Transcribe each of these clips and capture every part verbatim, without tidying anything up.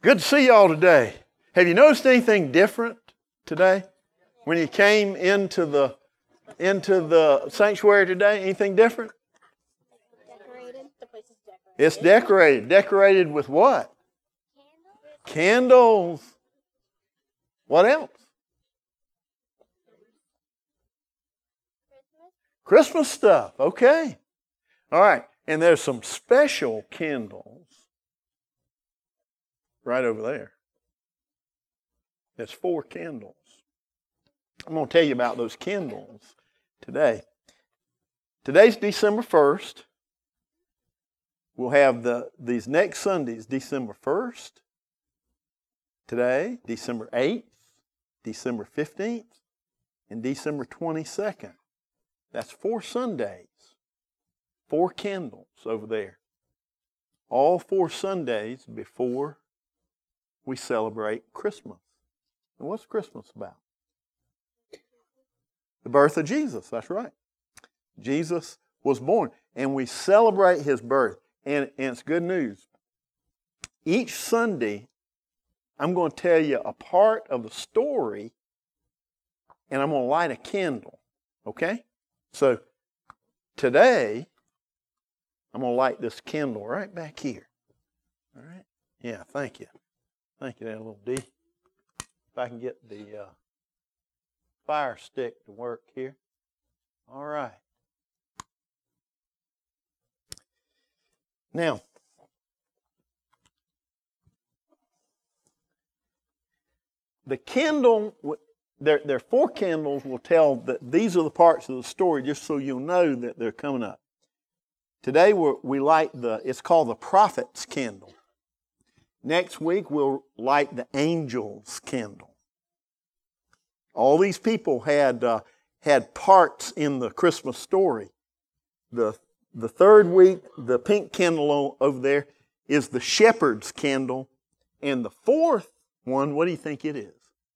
Good to see y'all today. Have you noticed anything different today? When you came into the into the sanctuary today, anything different? Decorated. The place is decorated. It's decorated. Decorated with what? Candles. Candles. What else? Christmas. Christmas stuff. Okay. All right. And there's some special candles right over there. There's four candles. I'm going to tell you about those candles today. Today's December first. We'll have the these next Sundays, December first. Today, December eighth, December fifteenth, and December twenty-second. That's four Sundays. Four candles over there. All four Sundays before we celebrate Christmas. And what's Christmas about? The birth of Jesus, that's right. Jesus was born, and we celebrate His birth. And, and it's good news. Each Sunday, I'm going to tell you a part of the story, and I'm going to light a candle. Okay? So, today, I'm going to light this candle right back here. All right? Yeah, thank you. Thank you there, little D. If I can get the uh, fire stick to work here. All right. Now, the candle, there, there are four candles will tell that these are the parts of the story just so you'll know that they're coming up. Today we're, we light the, it's called the prophet's candle. Next week we'll light the angel's candle. All these people had uh, had parts in the Christmas story. The the third week, the pink candle over there is the shepherd's candle, and the fourth one, what do you think it is?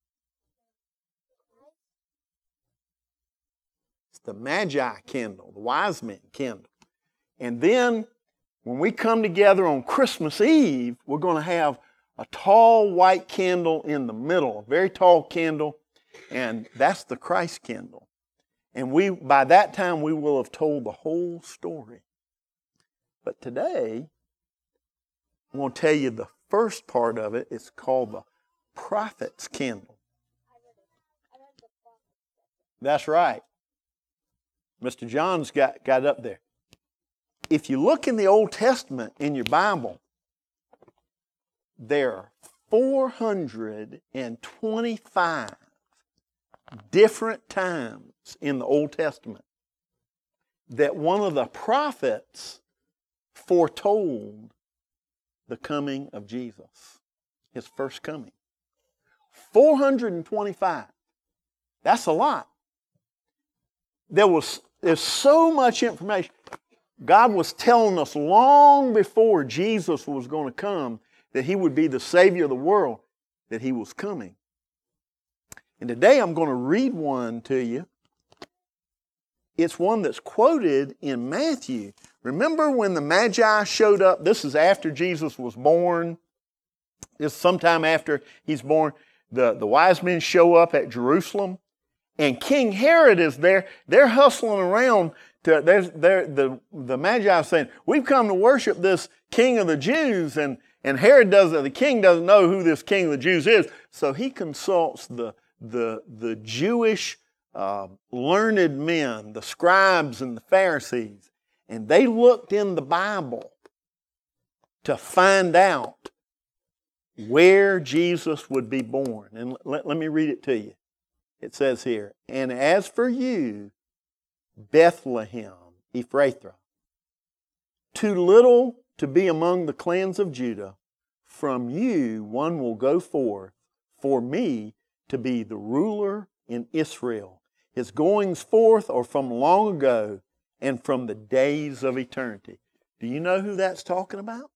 It's the Magi candle, the wise men candle. And then when we come together on Christmas Eve, we're going to have a tall white candle in the middle, a very tall candle, and that's the Christ candle. And we, by that time, we will have told the whole story. But today, I'm going to tell you the first part of it. It's called the prophet's candle. That's right. Mister John's got, got it up there. If you look in the Old Testament in your Bible, there are four hundred twenty-five different times in the Old Testament that one of the prophets foretold the coming of Jesus, His first coming. four hundred twenty-five. That's a lot. There was there's so much information. God was telling us long before Jesus was going to come that He would be the Savior of the world, that He was coming. And today I'm going to read one to you. It's one that's quoted in Matthew. Remember when the Magi showed up? This is after Jesus was born. This is sometime after He's born. The, the wise men show up at Jerusalem. And King Herod is there. They're hustling around. To, there's, they're, the, the Magi are saying, we've come to worship this King of the Jews. And, and Herod doesn't, the king doesn't know who this King of the Jews is. So he consults the The, the Jewish uh, learned men, the scribes and the Pharisees, and they looked in the Bible to find out where Jesus would be born. And let, let me read it to you. It says here, and as for you, Bethlehem, Ephrathah, too little to be among the clans of Judah, from you one will go forth for me to be the ruler in Israel. His goings forth are from long ago and from the days of eternity. Do you know who that's talking about?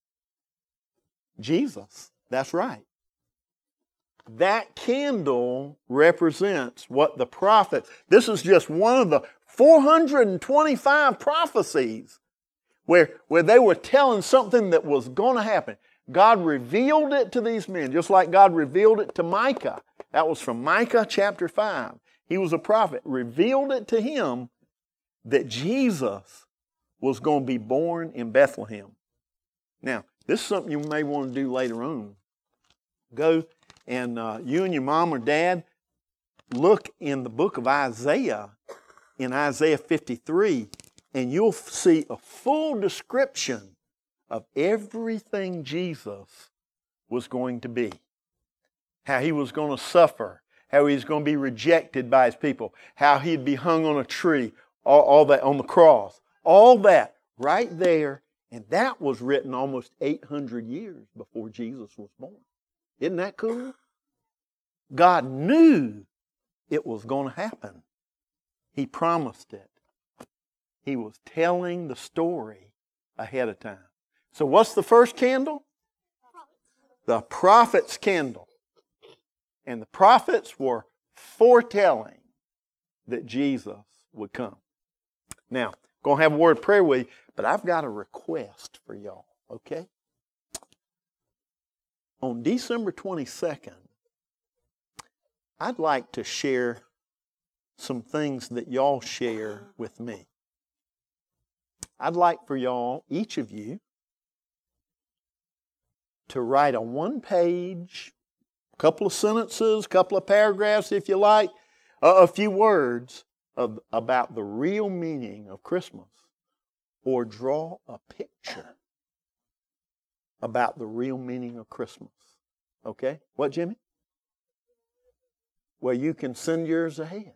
Jesus. That's right. That candle represents what the prophet, this is just one of the four hundred twenty-five prophecies where, where they were telling something that was going to happen. God revealed it to these men, just like God revealed it to Micah. That was from Micah chapter five. He was a prophet. Revealed it to him that Jesus was going to be born in Bethlehem. Now, this is something you may want to do later on. Go and uh, you and your mom or dad look in the book of Isaiah, in Isaiah fifty-three, and you'll see a full description of everything Jesus was going to be. How he was going to suffer, how he was going to be rejected by his people, how he'd be hung on a tree, all, all that on the cross. All that right there, and that was written almost eight hundred years before Jesus was born. Isn't that cool? God knew it was going to happen. He promised it. He was telling the story ahead of time. So what's the first candle? The prophet's candle. And the prophets were foretelling that Jesus would come. Now, I'm going to have a word of prayer with you, but I've got a request for y'all, okay? On December twenty-second, I'd like to share some things that y'all share with me. I'd like for y'all, each of you, to write a one-page, couple of sentences, couple of paragraphs if you like, a, a few words of, about the real meaning of Christmas, or draw a picture about the real meaning of Christmas. Okay? What, Jimmy? Well, you can send yours ahead.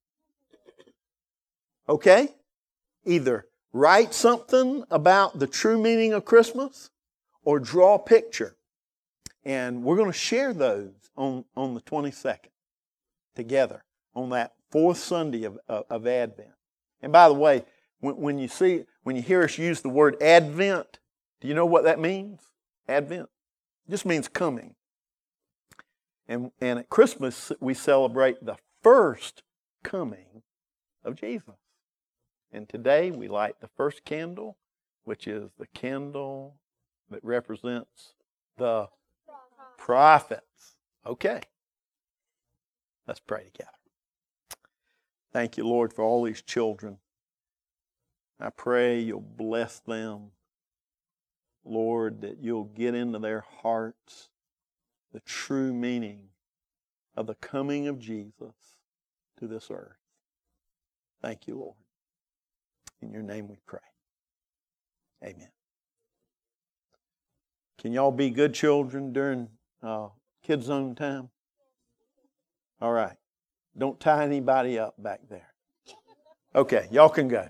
Okay? Either write something about the true meaning of Christmas or draw a picture. And we're going to share those on, on the twenty-second together on that fourth Sunday of, of, of Advent. And by the way, when, when you see, when you hear us use the word Advent, do you know what that means? Advent. It just means coming. And, and at Christmas, we celebrate the first coming of Jesus. And today, we light the first candle, which is the candle that represents the prophets. Okay. Let's pray together. Thank you, Lord, for all these children. I pray you'll bless them. Lord, that you'll get into their hearts the true meaning of the coming of Jesus to this earth. Thank you, Lord. In your name we pray. Amen. Can y'all be good children during uh, Kids Zone time? All right. Don't tie anybody up back there. Okay, y'all can go.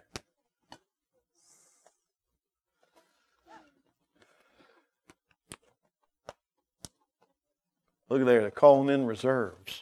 Look at there, they're calling in reserves.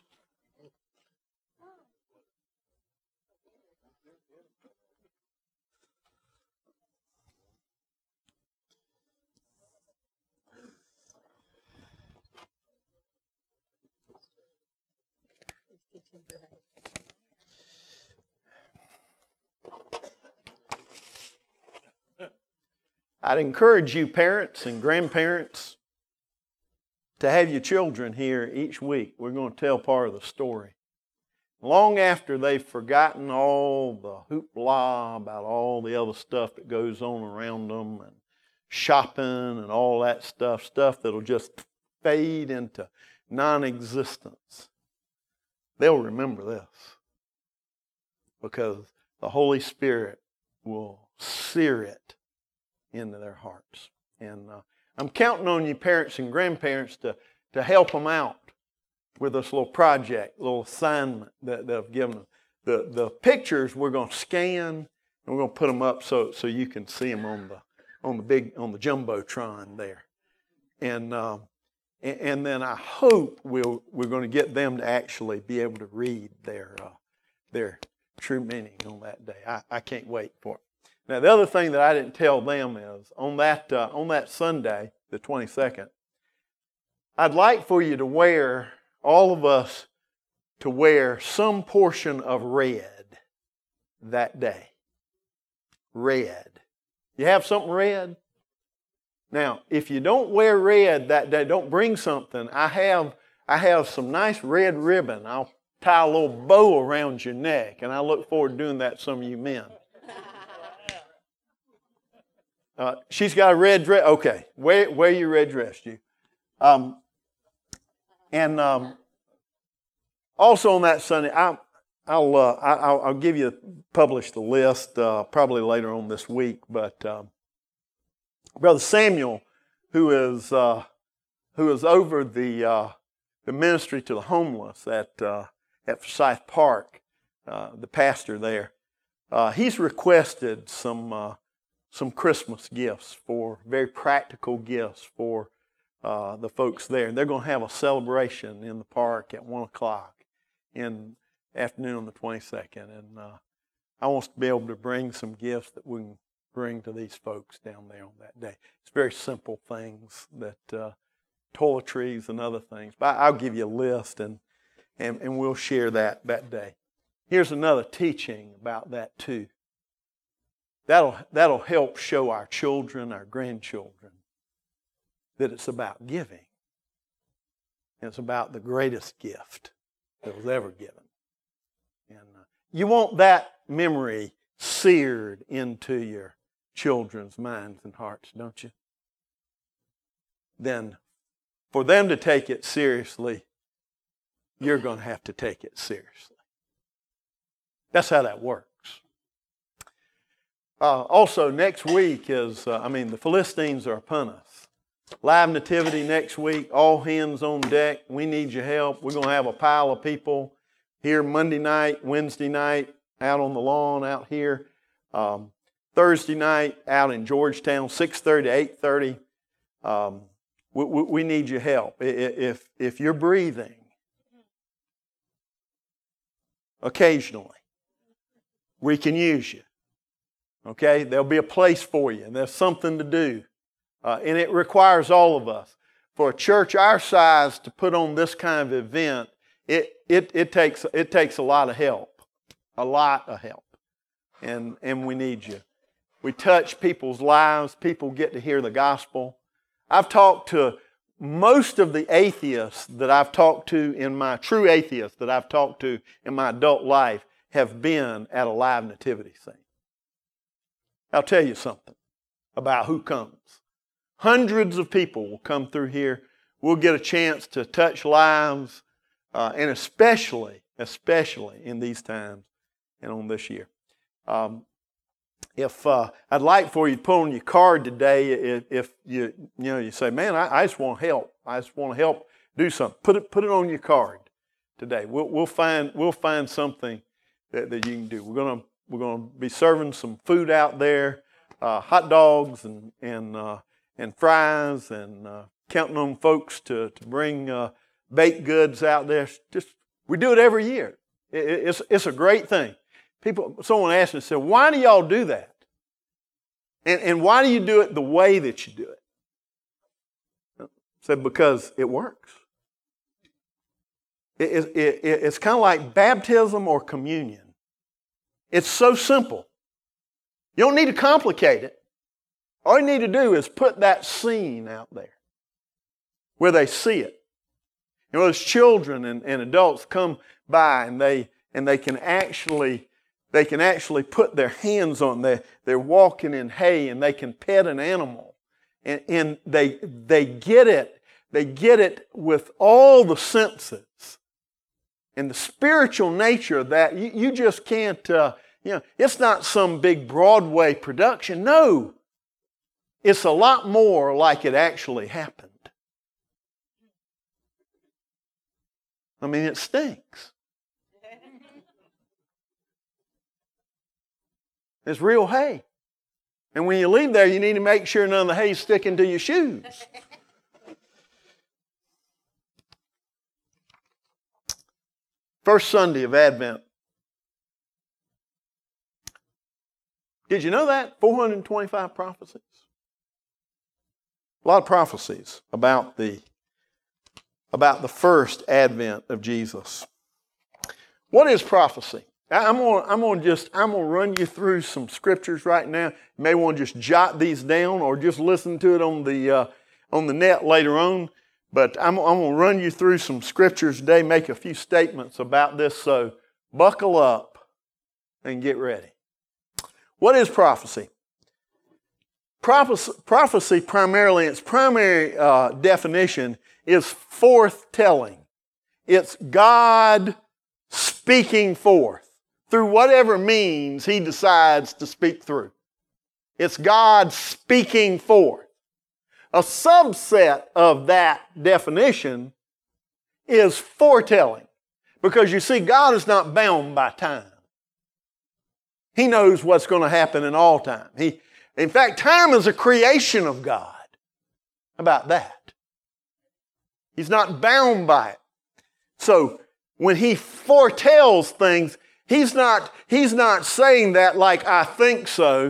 I'd encourage you parents and grandparents to have your children here each week. We're going to tell part of the story. Long after they've forgotten all the hoopla about all the other stuff that goes on around them and shopping and all that stuff, stuff that'll just fade into non-existence, they'll remember this because the Holy Spirit will sear it into their hearts. And uh, I'm counting on you parents and grandparents to, to help them out with this little project, little assignment that they've given them. The, the pictures we're going to scan and we're going to put them up so, so you can see them on the on the big on the jumbotron there. And uh, and, and then I hope we'll we're going to get them to actually be able to read their uh, their true meaning on that day. I, I can't wait for it. Now, the other thing that I didn't tell them is, on that uh, on that Sunday, the twenty-second, I'd like for you to wear, all of us, to wear some portion of red that day. Red. You have something red? Now, if you don't wear red that day, don't bring something. I have I have some nice red ribbon. I'll tie a little bow around your neck, and I look forward to doing that to some of you men. Uh, she's got a red dress. Okay, wear, wear your red dress, you. Um, and um, also on that Sunday, I, I'll, uh, I'll I'll give you publish the list uh, probably later on this week. But um, Brother Samuel, who is uh, who is over the uh, the ministry to the homeless at uh, at Forsyth Park, uh, the pastor there, uh, he's requested some. Uh, some Christmas gifts, for very practical gifts for uh, the folks there. And they're going to have a celebration in the park at one o'clock in the afternoon on the twenty-second. And uh, I want us to be able to bring some gifts that we can bring to these folks down there on that day. It's very simple things, that uh, toiletries and other things. But I'll give you a list, and, and, and we'll share that that day. Here's another teaching about that too. That'll, that'll help show our children, our grandchildren, that it's about giving. And it's about the greatest gift that was ever given. And uh, you want that memory seared into your children's minds and hearts, don't you? Then for them to take it seriously, you're going to have to take it seriously. That's how that works. Uh, also, next week is, uh, I mean, the Philistines are upon us. Live Nativity next week, all hands on deck. We need your help. We're going to have a pile of people here Monday night, Wednesday night, out on the lawn out here. Um, Thursday night, out in Georgetown, six thirty to eight thirty. Um, we, we, we need your help. If, if you're breathing occasionally, we can use you. Okay, there'll be a place for you, and there's something to do. Uh, and it requires all of us. For a church our size to put on this kind of event, it, it, it, takes, it takes a lot of help. A lot of help. And, and we need you. We touch people's lives. People get to hear the gospel. I've talked to most of the atheists that I've talked to in my, true atheists that I've talked to in my adult life have been at a live nativity scene. I'll tell you something about who comes. Hundreds of people will come through here. We'll get a chance to touch lives, uh, and especially, especially in these times and on this year. Um, if uh, I'd like for you to put on your card today, if, if you you know you say, man, I, I just want to help. I just want to help do something. Put it put it on your card today. We'll we'll find we'll find something that, that you can do. We're gonna. We're going to be serving some food out there, uh, hot dogs and and uh, and fries, and uh, counting on folks to to bring uh, baked goods out there. Just we do it every year. It, it's it's a great thing. People, someone asked me, said, "Why do y'all do that? And and why do you do it the way that you do it?" I said, because it works. It, it, it, it's kind of like baptism or communion. It's so simple. You don't need to complicate it. All you need to do is put that scene out there where they see it. You know, as children and, and adults come by and they and they can actually they can actually put their hands on there. They're walking in hay and they can pet an animal. And, and they they get it. They get it with all the senses. And the spiritual nature of that, you, you just can't, uh, you know, it's not some big Broadway production. No. It's a lot more like it actually happened. I mean, it stinks. It's real hay. And when you leave there, you need to make sure none of the hay's sticking to your shoes. First Sunday of Advent. Did you know that? four hundred twenty-five prophecies. A lot of prophecies about the, about the first advent of Jesus. What is prophecy? I'm gonna, I'm gonna just, I'm gonna run you through some scriptures right now. You may want to just jot these down or just listen to it on the uh, on the net later on. But I'm, I'm gonna run you through some scriptures today, make a few statements about this. So buckle up and get ready. What is prophecy? Prophecy, prophecy primarily, its primary uh, definition is forthtelling. It's God speaking forth through whatever means He decides to speak through. It's God speaking forth. A subset of that definition is foretelling, because you see, God is not bound by time. He knows what's going to happen in all time. He, in fact, time is a creation of God. How about that? He's not bound by it. So when He foretells things, He's not, he's not saying that like, I think so.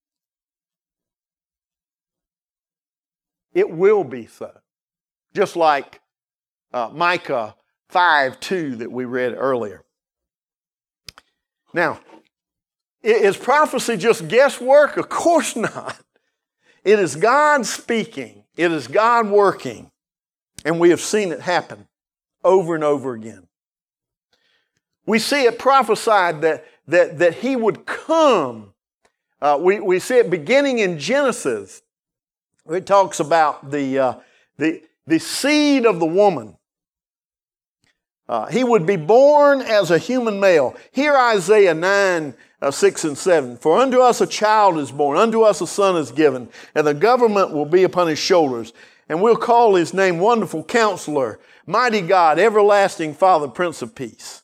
It will be so. Just like uh, Micah five two that we read earlier. Now, is prophecy just guesswork? Of course not. It is God speaking. It is God working. And we have seen it happen over and over again. We see it prophesied that, that, that He would come. Uh, we, we see it beginning in Genesis. It talks about the, uh, the, the seed of the woman. Uh, he would be born as a human male. Hear Isaiah nine, uh, six and seven. For unto us a child is born, unto us a son is given, and the government will be upon His shoulders. And we'll call His name Wonderful Counselor, Mighty God, Everlasting Father, Prince of Peace.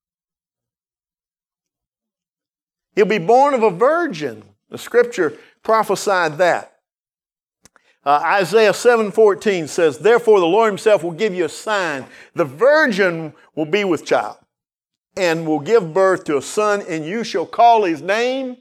He'll be born of a virgin. The Scripture prophesied that. Uh, Isaiah seven fourteen says, therefore the Lord Himself will give you a sign. The virgin will be with child and will give birth to a son, and you shall call His name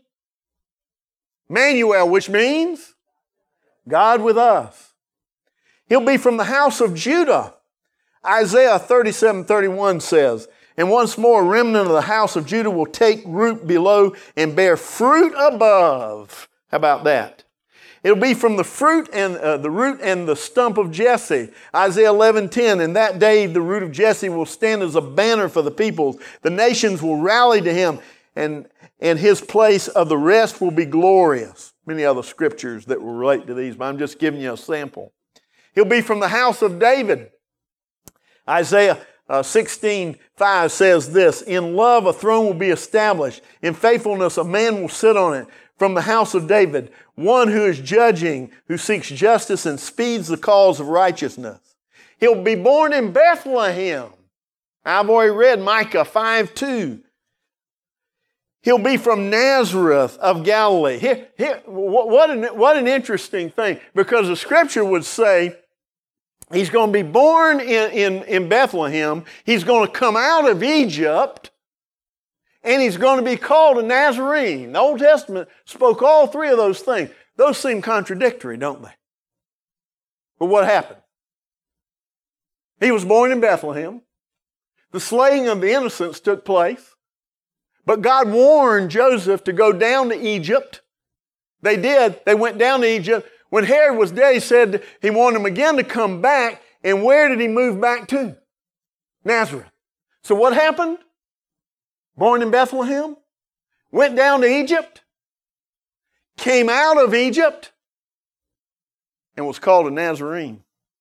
Emmanuel, which means God with us. He'll be from the house of Judah. Isaiah thirty-seven thirty-one says, and once more a remnant of the house of Judah will take root below and bear fruit above. How about that? It'll be from the fruit and uh, the root and the stump of Jesse. Isaiah eleven ten, in that day the root of Jesse will stand as a banner for the peoples. The nations will rally to Him, and, and His place of the rest will be glorious. Many other scriptures that will relate to these, but I'm just giving you a sample. He'll be from the house of David. Isaiah uh, sixteen five says this, in love a throne will be established. In faithfulness a man will sit on it. From the house of David, one who is judging, who seeks justice and speeds the cause of righteousness. He'll be born in Bethlehem. I've already read Micah five two. He'll be from Nazareth of Galilee. Here, here, what, an, what an interesting thing, because the Scripture would say He's going to be born in, in, in Bethlehem. He's going to come out of Egypt. And He's going to be called a Nazarene. The Old Testament spoke all three of those things. Those seem contradictory, don't they? But what happened? He was born in Bethlehem. The slaying of the innocents took place. But God warned Joseph to go down to Egypt. They did. They went down to Egypt. When Herod was dead, He said He wanted him again to come back. And where did He move back to? Nazareth. So what happened? Born in Bethlehem, went down to Egypt, came out of Egypt, and was called a Nazarene.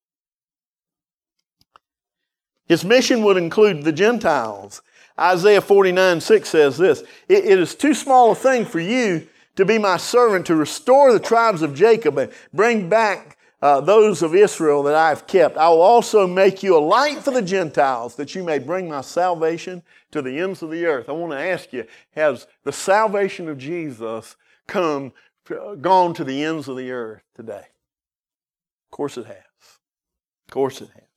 His mission would include the Gentiles. Isaiah forty-nine six says this, it, it is too small a thing for you to be my servant, to restore the tribes of Jacob and bring back Uh, those of Israel that I have kept. I will also make you a light for the Gentiles, that you may bring my salvation to the ends of the earth. I want to ask you, has the salvation of Jesus come, gone to the ends of the earth today? Of course it has. Of course it has.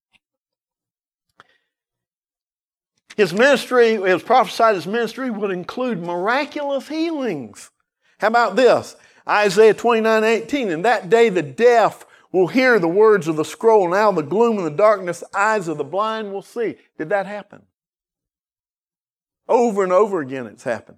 His ministry, it was prophesied his ministry would include miraculous healings. How about this? Isaiah twenty-nine eighteen, in that day the deaf will hear the words of the scroll. Now the gloom and the darkness, eyes of the blind will see. Did that happen? Over and over again it's happened.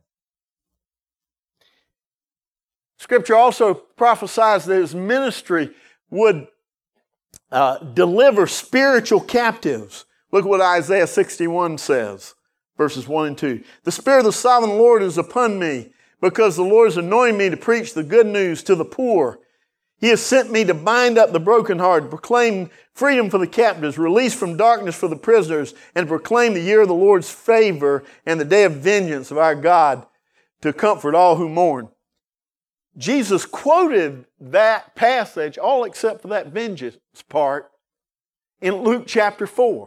Scripture also prophesies that his ministry would uh, deliver spiritual captives. Look what Isaiah sixty-one says, verses one and two. The Spirit of the Sovereign Lord is upon me, because the Lord has anointed me to preach the good news to the poor. He has sent me to bind up the brokenhearted, proclaim freedom for the captives, release from darkness for the prisoners, and proclaim the year of the Lord's favor and the day of vengeance of our God, to comfort all who mourn. Jesus quoted that passage, all except for that vengeance part, in Luke chapter four.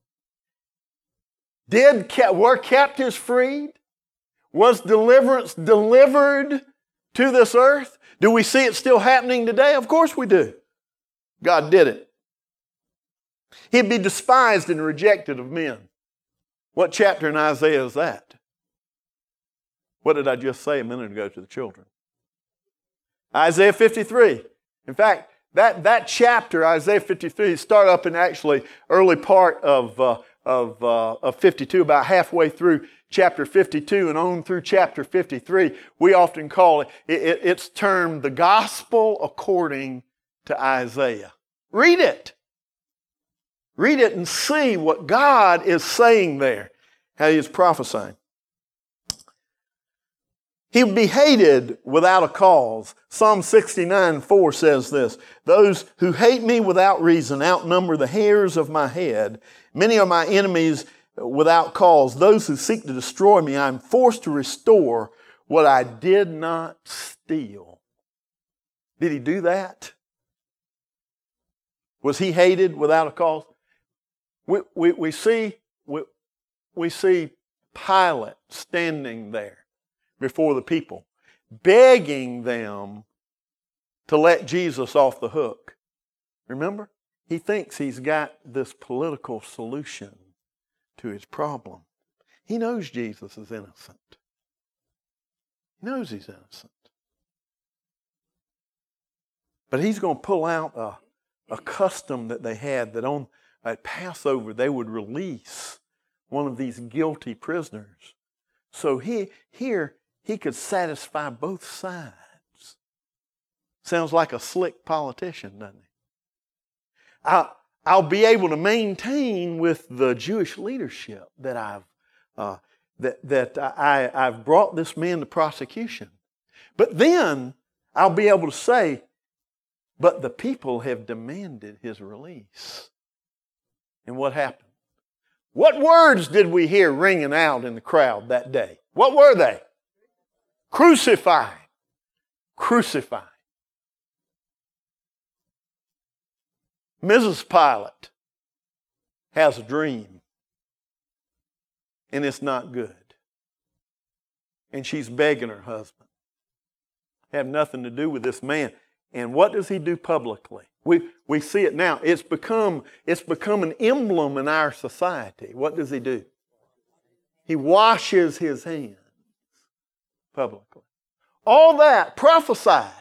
Did, were captives freed? Was deliverance delivered to this earth? Do we see it still happening today? Of course we do. God did it. He'd be despised and rejected of men. What chapter in Isaiah is that? What did I just say a minute ago to the children? Isaiah fifty-three. In fact, that, that chapter, Isaiah fifty-three, start up in actually early part of, uh, of, uh, of fifty-two, about halfway through chapter fifty-two and on through chapter fifty-three. We often call it, it, it's termed the gospel according to Isaiah. Read it. Read it and see what God is saying there, how he is prophesying. He would be hated without a cause. Psalm sixty-nine four says this, those who hate me without reason outnumber the hairs of my head. Many are my enemies without cause. Those who seek to destroy me, I am forced to restore what I did not steal. Did he do that? Was he hated without a cause? We, we, we see, we, we see Pilate standing there before the people, begging them to let Jesus off the hook. Remember? He thinks he's got this political solution to his problem. He knows Jesus is innocent. He knows he's innocent. But he's going to pull out a, a custom that they had, that on at Passover they would release one of these guilty prisoners. So he here he could satisfy both sides. Sounds like a slick politician, doesn't he? I, I'll be able to maintain with the Jewish leadership that I've uh, that that I, I've brought this man to prosecution. But then I'll be able to say, but the people have demanded his release. And what happened? What words did we hear ringing out in the crowd that day? What were they? Crucify. Crucify. Missus Pilate has a dream, and it's not good. And she's begging her husband. Have nothing to do with this man. And what does he do publicly? We, we see it now. It's become, it's become an emblem in our society. What does he do? He washes his hands publicly. All that prophesied.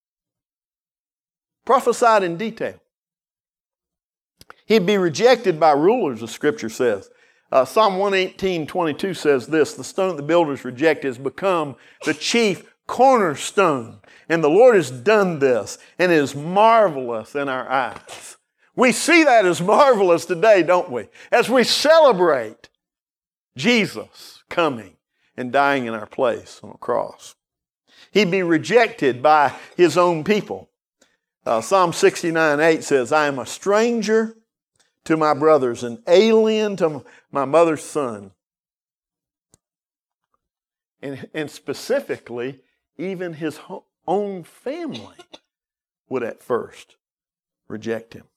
Prophesied in detail. He'd be rejected by rulers, the Scripture says. Uh, Psalm one eighteen twenty-two says this, the stone the builders rejected has become the chief cornerstone. And the Lord has done this, and it is marvelous in our eyes. We see that as marvelous today, don't we? As we celebrate Jesus coming and dying in our place on the cross. He'd be rejected by his own people. Uh, Psalm sixty-nine eight says, I am a stranger to my brothers, an alien to my mother's son. And, and specifically, even his own family would at first reject him.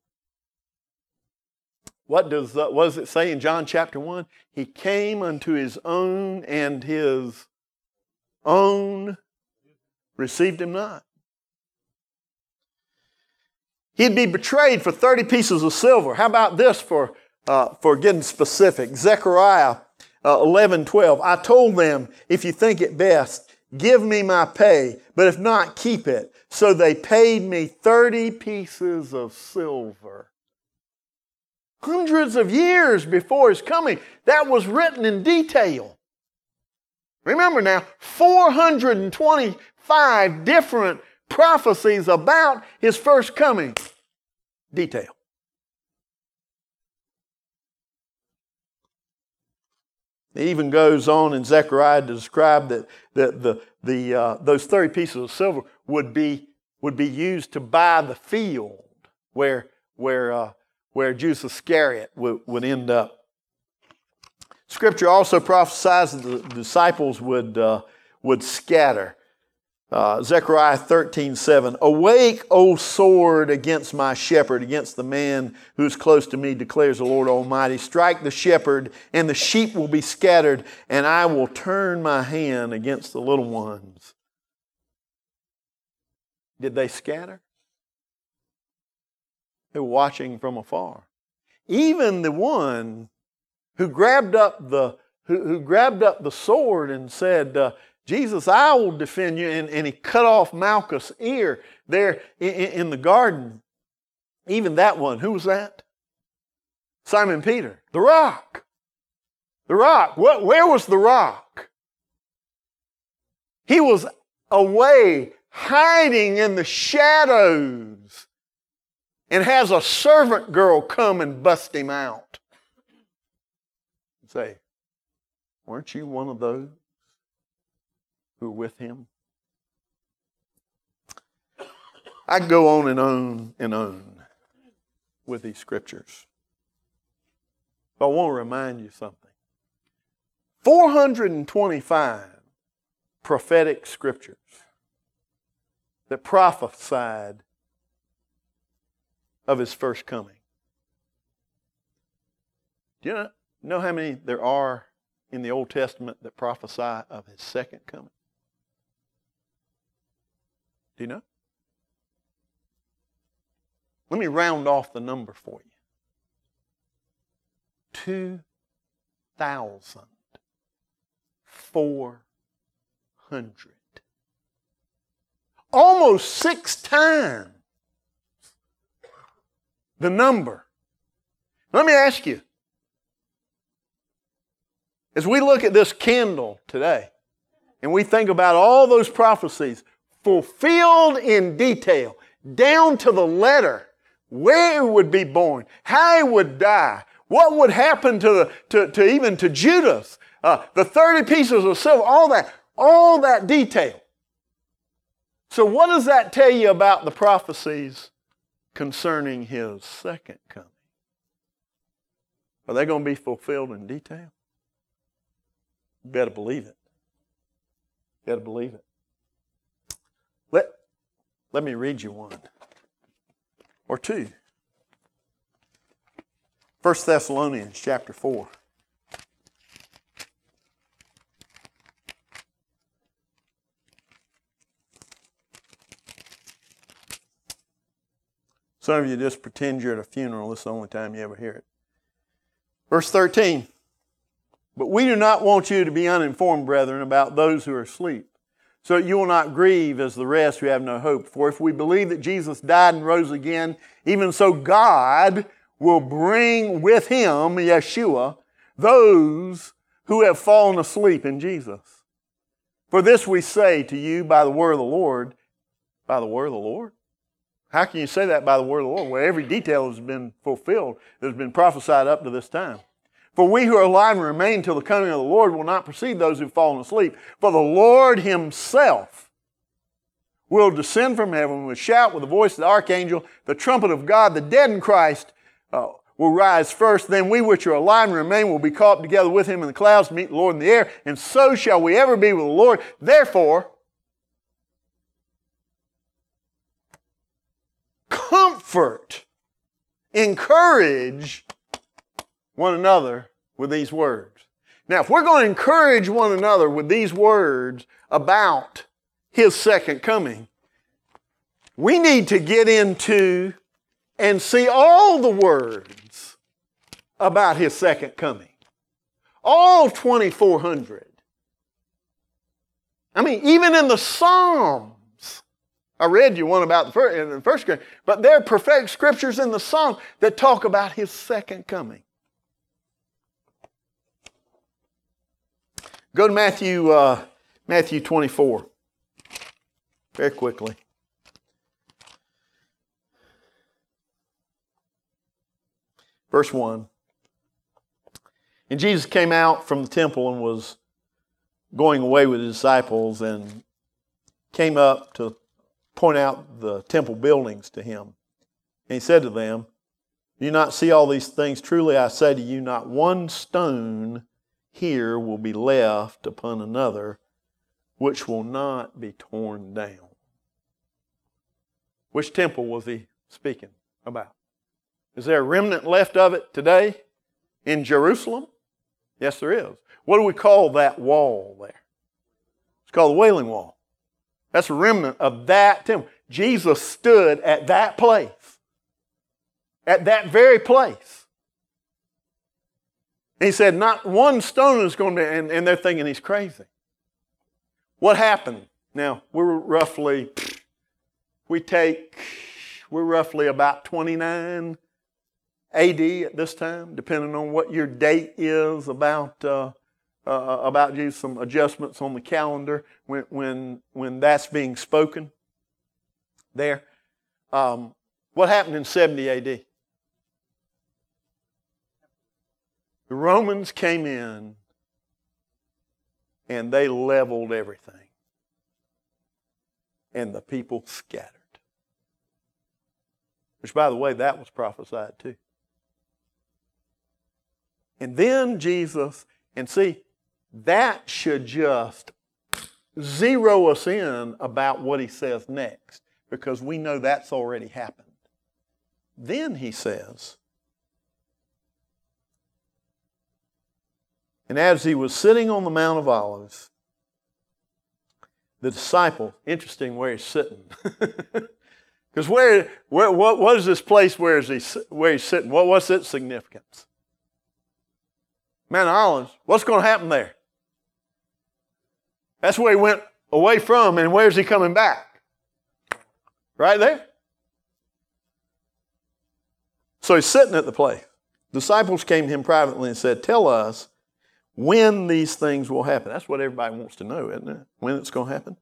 What does, uh, what does it say in John chapter one? He came unto his own, and his own received him not. He'd be betrayed for thirty pieces of silver. How about this for, uh, for getting specific? Zechariah uh, eleven twelve. I told them, if you think it best, give me my pay, but if not, keep it. So they paid me thirty pieces of silver. Hundreds of years before His coming. That was written in detail. Remember now, four hundred twenty-five different prophecies about His first coming. Detail. It even goes on in Zechariah to describe that, that the, the, uh, those thirty pieces of silver would be, would be used to buy the field where, where, uh, where Judas Iscariot would, would end up. Scripture also prophesies that the disciples would, uh, would scatter. Uh, Zechariah thirteen seven, awake, O sword, against my shepherd, against the man who is close to me, declares the Lord Almighty. Strike the shepherd, and the sheep will be scattered, and I will turn my hand against the little ones. Did they scatter? They were watching from afar. Even the one who grabbed up the who, who grabbed up the sword and said, uh, Jesus, I will defend you. And, and he cut off Malchus' ear there in, in the garden. Even that one, who was that? Simon Peter. The rock. The rock. What, where was the rock? He was away, hiding in the shadows, and has a servant girl come and bust him out. And say, weren't you one of those who were with him? I can go on and on and on with these scriptures. But I want to remind you something. four hundred twenty-five prophetic scriptures that prophesied of His first coming. Do you know how many there are in the Old Testament that prophesy of His second coming? Do you know? Let me round off the number for you. Two thousand four hundred. Almost six times the number. Let me ask you, as we look at this candle today, and we think about all those prophecies fulfilled in detail, down to the letter, where he would be born, how he would die, what would happen to, the, to, to even to Judas, uh, the thirty pieces of silver, all that, all that detail. So what does that tell you about the prophecies concerning His second coming? Are they going to be fulfilled in detail? You better believe it. You better believe it. Let, let me read you one or two. First Thessalonians chapter four. Some of you just pretend you're at a funeral. This is the only time you ever hear it. Verse thirteen. But we do not want you to be uninformed, brethren, about those who are asleep, so that you will not grieve as the rest who have no hope. For if we believe that Jesus died and rose again, even so God will bring with Him, Yeshua, those who have fallen asleep in Jesus. For this we say to you by the word of the Lord. By the word of the Lord? How can you say that by the word of the Lord? Well, every detail has been fulfilled that has been prophesied up to this time. For we who are alive and remain till the coming of the Lord will not precede those who have fallen asleep. For the Lord Himself will descend from heaven with a shout, with the voice of the archangel, the trumpet of God. The dead in Christ uh, will rise first. Then we which are alive and remain will be caught up together with Him in the clouds to meet the Lord in the air. And so shall we ever be with the Lord. Therefore, comfort, encourage one another with these words. Now, if we're going to encourage one another with these words about His second coming, we need to get into and see all the words about His second coming. All twenty-four hundred. I mean, even in the Psalms, I read you one about the first, in the first grade, but there are prophetic scriptures in the song that talk about his second coming. Go to Matthew, uh, Matthew twenty-four, very quickly. Verse one. And Jesus came out from the temple and was going away with his disciples and came up to point out the temple buildings to him. And he said to them, "Do you not see all these things? Truly I say to you, not one stone here will be left upon another, which will not be torn down." Which temple was he speaking about? Is there a remnant left of it today in Jerusalem? Yes, there is. What do we call that wall there? It's called the Wailing Wall. That's a remnant of that temple. Jesus stood at that place. At that very place. And he said, not one stone is going to be, and, and they're thinking he's crazy. What happened? Now, we're roughly, we take, we're roughly about twenty-nine A D at this time, depending on what your date is about uh, uh, about Jesus. Some adjustments on the calendar when when when that's being spoken. There, um, what happened in seventy A D? The Romans came in and they leveled everything, and the people scattered. Which, by the way, that was prophesied too. And then Jesus, and see, that should just zero us in about what he says next, because we know that's already happened. Then he says, and as he was sitting on the Mount of Olives, the disciple, interesting where he's sitting. Because where, where what, what is this place where, is he, where he's sitting? What, what's its significance? Mount of Olives, what's going to happen there? That's where he went away from, and where's he coming back? Right there. So he's sitting at the place. Disciples came to him privately and said, "Tell us when these things will happen." That's what everybody wants to know, isn't it? When it's going to happen.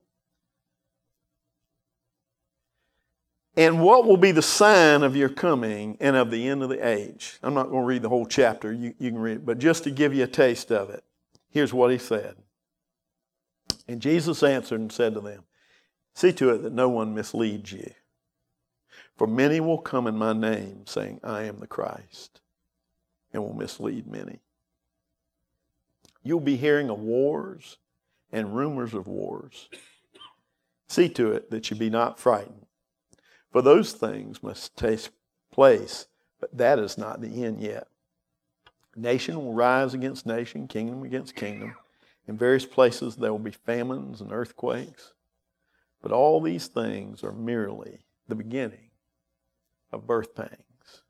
"And what will be the sign of your coming and of the end of the age?" I'm not going to read the whole chapter. You, you can read it. But just to give you a taste of it, here's what he said. And Jesus answered and said to them, "See to it that no one misleads you. For many will come in my name, saying, 'I am the Christ,' and will mislead many. You'll be hearing of wars and rumors of wars. See to it that you be not frightened. For those things must take place, but that is not the end yet. Nation will rise against nation, kingdom against kingdom. In various places there will be famines and earthquakes. But all these things are merely the beginning of birth pangs."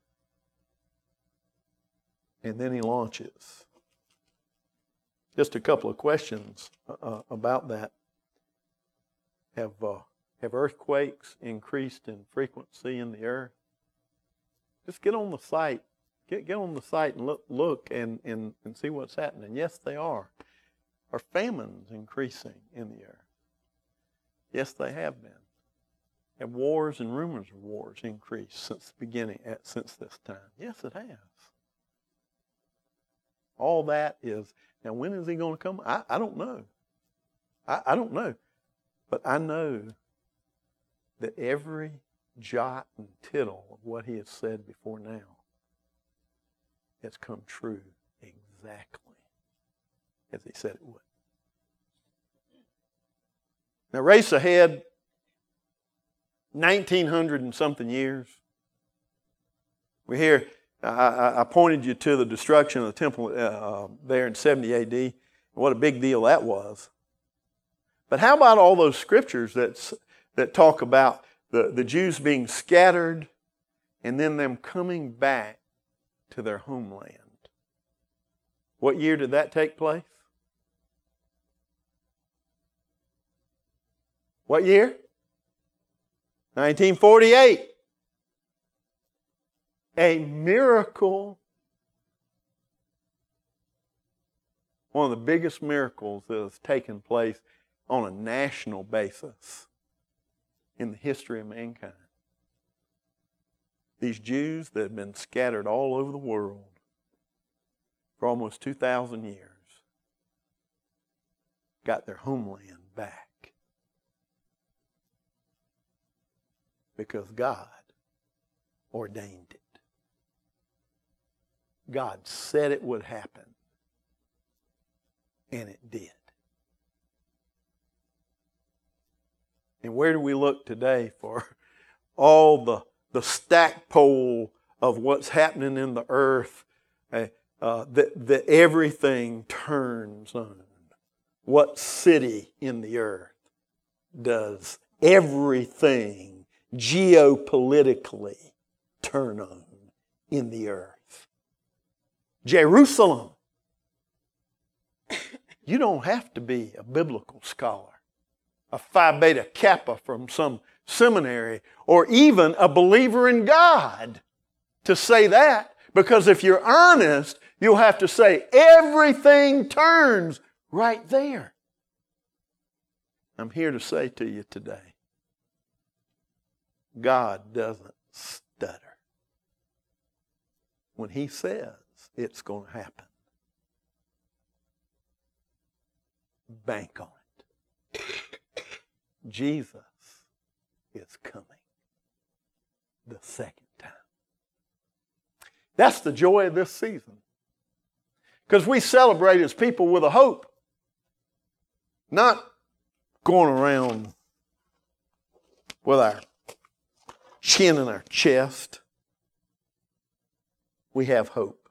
And then he launches. Just a couple of questions uh, about that. Have uh, Have earthquakes increased in frequency in the earth? Just get on the site. Get, get on the site and look, look and, and, and see what's happening. Yes, they are. Are famines increasing in the earth? Yes, they have been. Have wars and rumors of wars increased since the beginning, at, since this time? Yes, it has. All that is, now when is he going to come? I, I don't know. I, I don't know. But I know that every jot and tittle of what he has said before now has come true exactly as he said it would. Now race ahead nineteen hundred and something years. We hear, I, I pointed you to the destruction of the temple uh, there in seventy A D. What a big deal that was. But how about all those scriptures that's, that talk about the, the Jews being scattered and then them coming back to their homeland? What year did that take place? What year? nineteen forty-eight. A miracle. One of the biggest miracles that has taken place on a national basis in the history of mankind. These Jews that have been scattered all over the world for almost two thousand years got their homeland back because God ordained it. God said it would happen, and it did. And where do we look today for all the, the stackpole of what's happening in the earth, uh, uh, that, that everything turns on? What city in the earth does everything geopolitically turn on in the earth? Jerusalem. You don't have to be a biblical scholar, a Phi Beta Kappa from some seminary, or even a believer in God to say that. Because if you're honest, you'll have to say everything turns right there. I'm here to say to you today, God doesn't stutter. When He says it's going to happen, bank on it. Jesus is coming the second time. That's the joy of this season. Because we celebrate as people with a hope. Not going around with our chin in our chest. We have hope.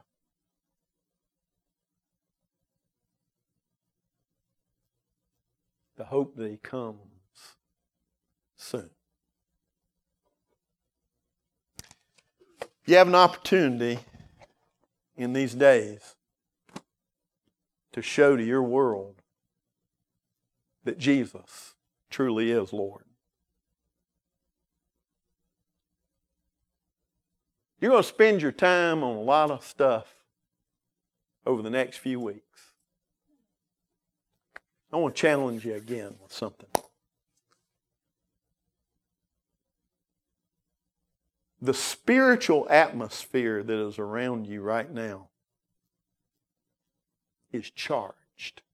The hope that He comes soon. You have an opportunity in these days to show to your world that Jesus truly is Lord. You're going to spend your time on a lot of stuff over the next few weeks. I want to challenge you again with something. The spiritual atmosphere that is around you right now is charged.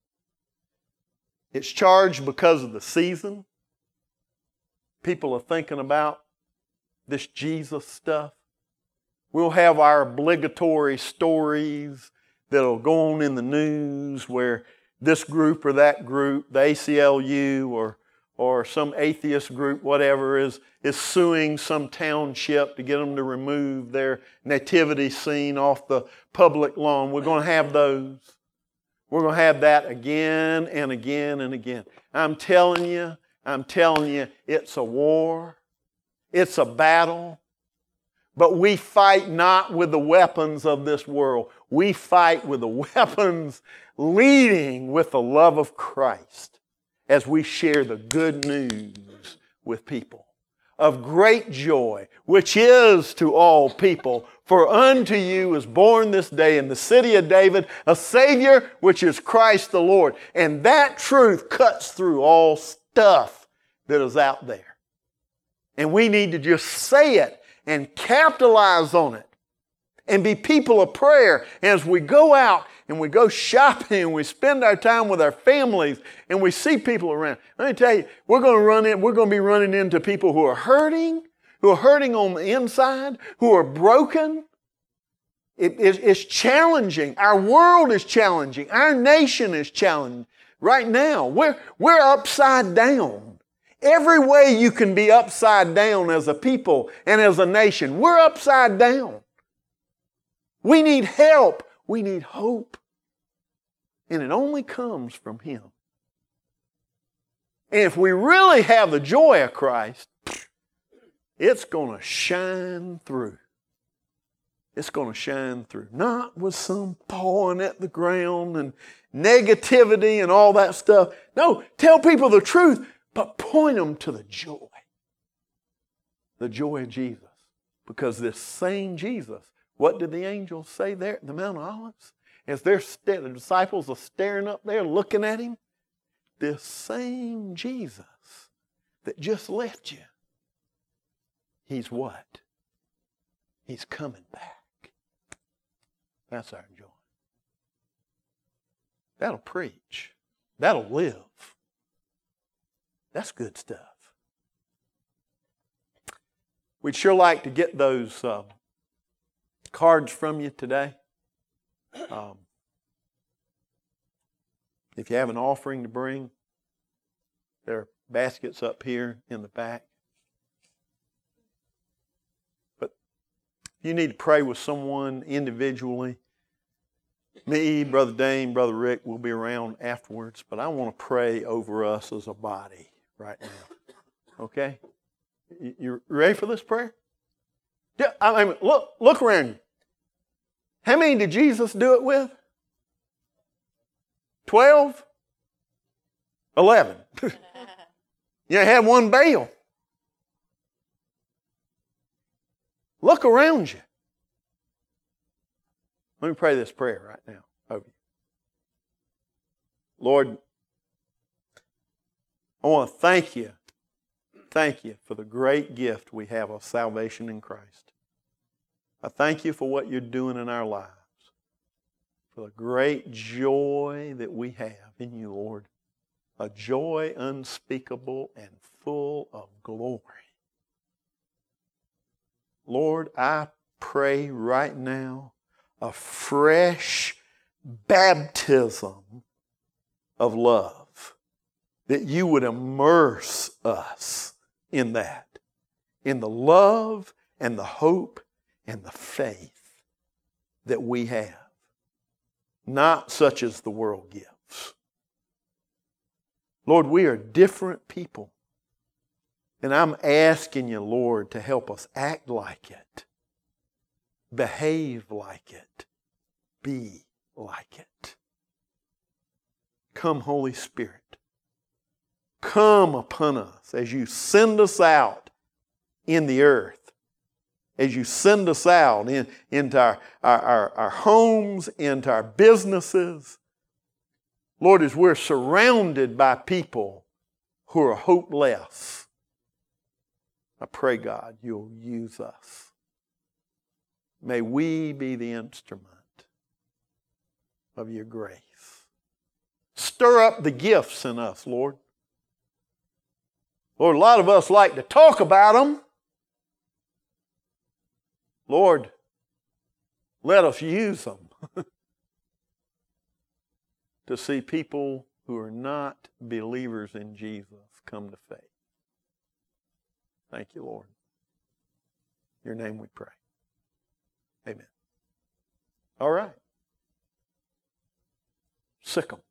It's charged because of the season. People are thinking about this Jesus stuff. We'll have our obligatory stories that'll go on in the news where this group or that group, the A C L U or or some atheist group, whatever, is, is suing some township to get them to remove their nativity scene off the public lawn. We're going to have those. We're going to have that again and again and again. I'm telling you, I'm telling you, it's a war. It's a battle. But we fight not with the weapons of this world. We fight with the weapons leading with the love of Christ as we share the good news with people of great joy, which is to all people. For unto you is born this day in the city of David a Savior, which is Christ the Lord. And that truth cuts through all stuff that is out there. And we need to just say it and capitalize on it and be people of prayer. And as we go out and we go shopping and we spend our time with our families and we see people around, let me tell you, we're going to run in, we're going to be running into people who are hurting, who are hurting on the inside, who are broken. It is it's challenging. Our world is challenging. Our nation is challenging. Right now, we're, we're upside down. Every way you can be upside down as a people and as a nation, we're upside down. We need help. We need hope. And it only comes from Him. And if we really have the joy of Christ, it's going to shine through. It's going to shine through. Not with some pawing at the ground and negativity and all that stuff. No, tell people the truth, but point them to the joy. The joy of Jesus. Because this same Jesus, what did the angels say there at the Mount of Olives? As they're st- the disciples are staring up there looking at him, this same Jesus that just left you, he's what? He's coming back. That's our joy. That'll preach. That'll live. That's good stuff. We'd sure like to get those uh, cards from you today. Um, if you have an offering to bring, there are baskets up here in the back. But if you need to pray with someone individually, me, Brother Dane, Brother Rick will be around afterwards, but I want to pray over us as a body right now. Okay? You ready for this prayer? Yeah, I mean, look, look around you. How many did Jesus do it with? Twelve? Eleven. You had one bail. Look around you. Let me pray this prayer right now over you. Lord, I want to thank you. Thank you for the great gift we have of salvation in Christ. I thank you for what you're doing in our lives, for the great joy that we have in you, Lord, a joy unspeakable and full of glory. Lord, I pray right now a fresh baptism of love, that you would immerse us in that, in the love and the hope and the faith that we have, not such as the world gives. Lord, we are different people, and I'm asking you, Lord, to help us act like it, behave like it, be like it. Come, Holy Spirit. Come upon us as you send us out in the earth, as you send us out in, into our, our, our, our homes, into our businesses. Lord, as we're surrounded by people who are hopeless, I pray, God, you'll use us. May we be the instrument of your grace. Stir up the gifts in us, Lord. Lord, a lot of us like to talk about them. Lord, let us use them to see people who are not believers in Jesus come to faith. Thank you, Lord. In your name we pray. Amen. All right. Sick 'em.